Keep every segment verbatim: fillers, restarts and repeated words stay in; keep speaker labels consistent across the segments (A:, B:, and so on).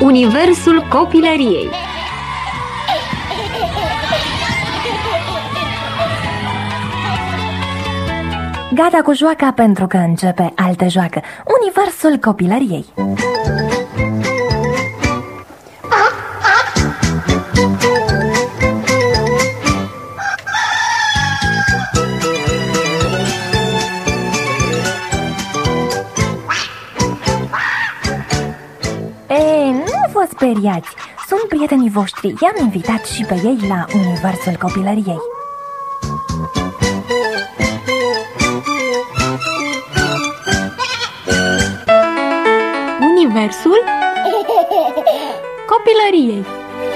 A: Universul copilăriei.
B: Gata cu joaca pentru că începe altă joacă. Universul copilăriei. Ei, nu vă speriați. Sunt prietenii voștri. I-am invitat și pe ei la Universul copilăriei.
A: Universul copilăriei.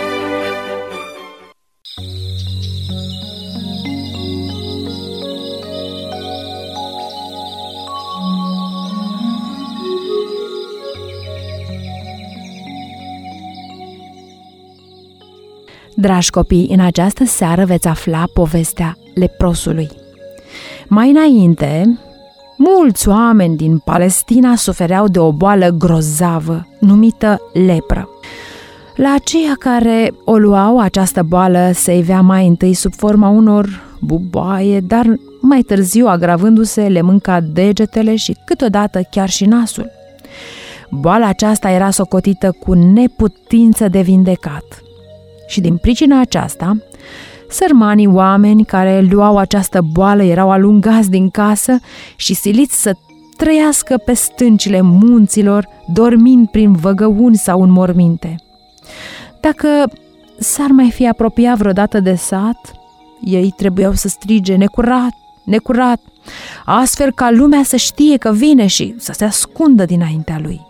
C: Dragi copii, în această seară veți afla povestea leprosului. Mai înainte, mulți oameni din Palestina sufereau de o boală grozavă, numită lepră. La aceia care o luau, această boală se ivea mai întâi sub forma unor buboaie, dar mai târziu, agravându-se, le mânca degetele și câteodată chiar și nasul. Boala aceasta era socotită cu neputință de vindecat. Și din pricina aceasta, sărmanii oameni care luau această boală erau alungați din casă și siliți să trăiască pe stâncile munților, dormind prin văgăuni sau în morminte. Dacă s-ar mai fi apropiat vreodată de sat, ei trebuiau să strige necurat, necurat, astfel ca lumea să știe că vine și să se ascundă dinaintea lui.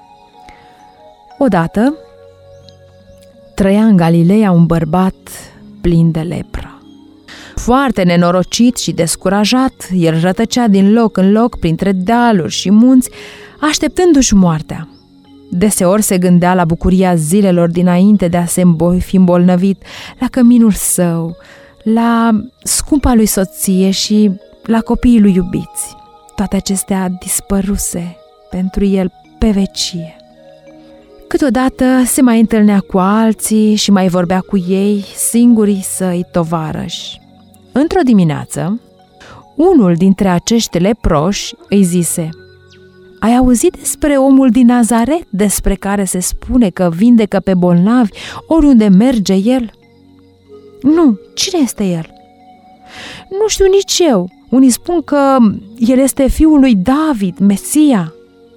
C: Odată, trăia în Galileea un bărbat plin de lepră. Foarte nenorocit și descurajat, el rătăcea din loc în loc printre dealuri și munți, așteptându-și moartea. Deseori se gândea la bucuria zilelor dinainte de a se fi îmbolnăvit, la căminul său, la scumpa lui soție și la copiii lui iubiți. Toate acestea dispăruse pentru el pe vecie. Câteodată se mai întâlnea cu alții și mai vorbea cu ei, singurii săi tovarăși. Într-o dimineață, unul dintre acești leproși îi zise: „Ai auzit despre omul din Nazaret, despre care se spune că vindecă pe bolnavi oriunde merge el?” „Nu, cine este el?” „Nu știu nici eu. Unii spun că el este fiul lui David, Mesia.”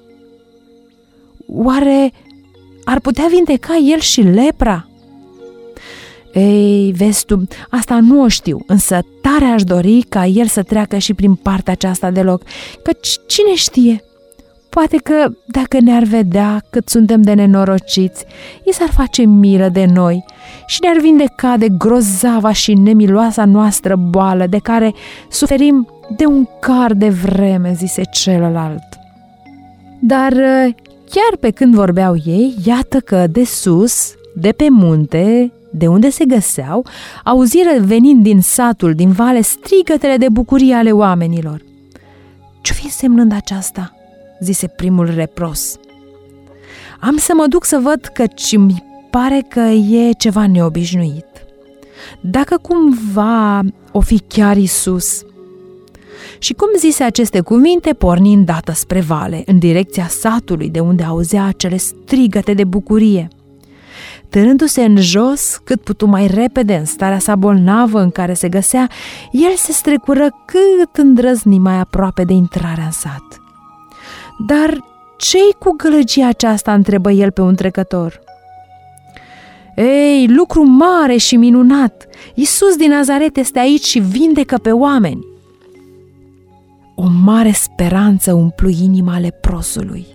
C: „Oare ar putea vindeca el și lepra?” „Ei, vezi tu, asta nu o știu, însă tare aș dori ca el să treacă și prin partea aceasta de loc, căci cine știe, poate că dacă ne-ar vedea cât suntem de nenorociți, i s-ar face milă de noi și ne-ar vindeca de grozava și nemiloasa noastră boală de care suferim de un car de vreme,” zise celălalt. Dar chiar pe când vorbeau ei, iată că de sus, de pe munte, de unde se găseau, auziră venind din satul, din vale, strigătele de bucurie ale oamenilor. „Ce-o fi însemnând aceasta?” zise primul repros. „Am să mă duc să văd, căci mi pare că e ceva neobișnuit. Dacă cumva o fi chiar Iisus.” Și cum zise aceste cuvinte, porni îndată spre vale, în direcția satului, de unde auzea acele strigăte de bucurie. Târându-se în jos, cât putu mai repede în starea sa bolnavă în care se găsea, el se strecură cât îndrăzni mai aproape de intrarea în sat. „Dar ce-i cu gălăgia aceasta?” întrebă el pe un trecător. „Ei, lucru mare și minunat! Iisus din Nazaret este aici și vindecă pe oameni.” O mare speranță umplu inima leprosului.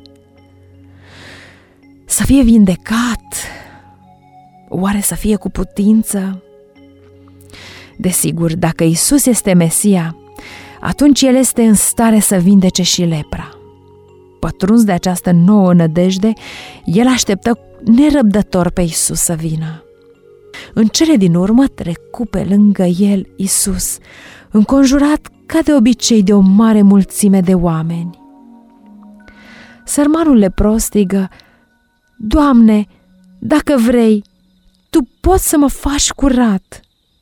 C: Să fie vindecat? Oare să fie cu putință? Desigur, dacă Iisus este Mesia, atunci El este în stare să vindece și lepra. Pătruns de această nouă nădejde, el așteptă nerăbdător pe Iisus să vină. În cele din urmă trecu pe lângă el Iisus, înconjurat ca de obicei de o mare mulțime de oameni. Sărmanul lepros strigă: „Doamne, Dacă vrei, tu poți să mă faci curat."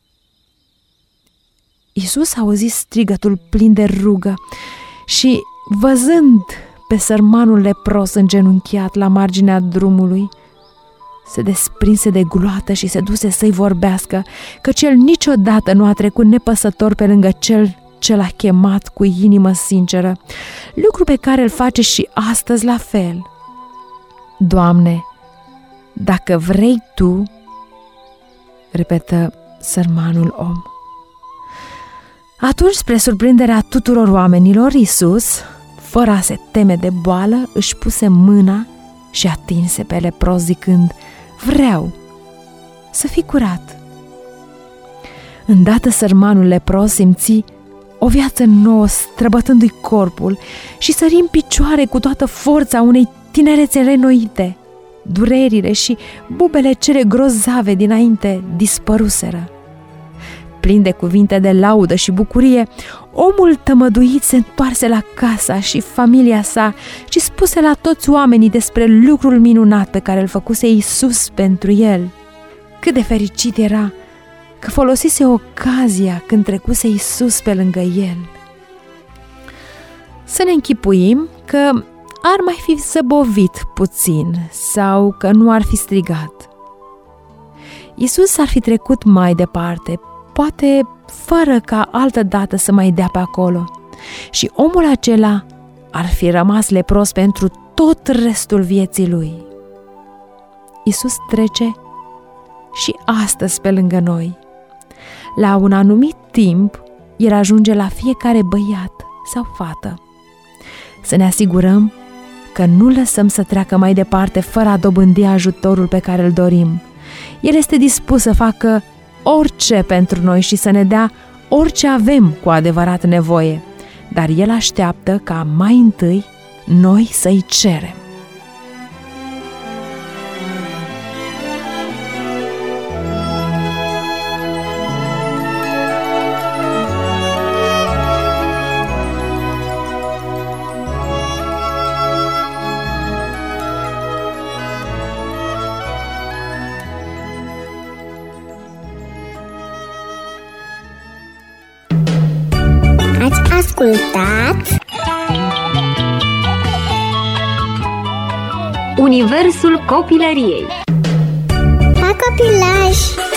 C: Iisus a auzit strigătul plin de rugă și, văzând pe sărmanul lepros îngenunchiat la marginea drumului, se desprinse de gloată și se duse să-i vorbească, căci el niciodată nu a trecut nepăsător pe lângă cel ce l-a chemat cu inimă sinceră, lucru pe care îl face și astăzi la fel. "Doamne, dacă vrei Tu," repetă sărmanul om. Atunci, spre surprinderea tuturor oamenilor, Iisus, fără a se teme de boală, își puse mâna și atinse pe lepros zicând: "Vreau să fii curat." Îndată sărmanul lepros simți o viață nouă străbătându-i corpul și sări în picioare cu toată forța unei tinerețe reînnoite. Durerile și bubele cele grozave dinainte dispăruseră. Plin de cuvinte de laudă și bucurie, omul tămăduit se întoarse la casa și familia sa și spuse la toți oamenii despre lucrul minunat pe care îl făcuse Iisus pentru el. Cât de fericit era că folosise ocazia când trecuse Iisus pe lângă el. Să ne închipuim că ar mai fi zăbovit puțin sau că nu ar fi strigat. Iisus ar fi trecut mai departe, poate fără ca altă dată să mai dea pe acolo, și omul acela ar fi rămas lepros pentru tot restul vieții lui. Iisus trece și astăzi pe lângă noi. La un anumit timp, El ajunge la fiecare băiat sau fată. Să ne asigurăm că nu lăsăm să treacă mai departe fără a dobândi ajutorul pe care îl dorim. El este dispus să facă orice pentru noi și să ne dea orice avem cu adevărat nevoie, dar El așteaptă ca mai întâi noi să-i cerem.
D: Ați ascultat
A: Universul copilăriei.
D: Pa copilaj!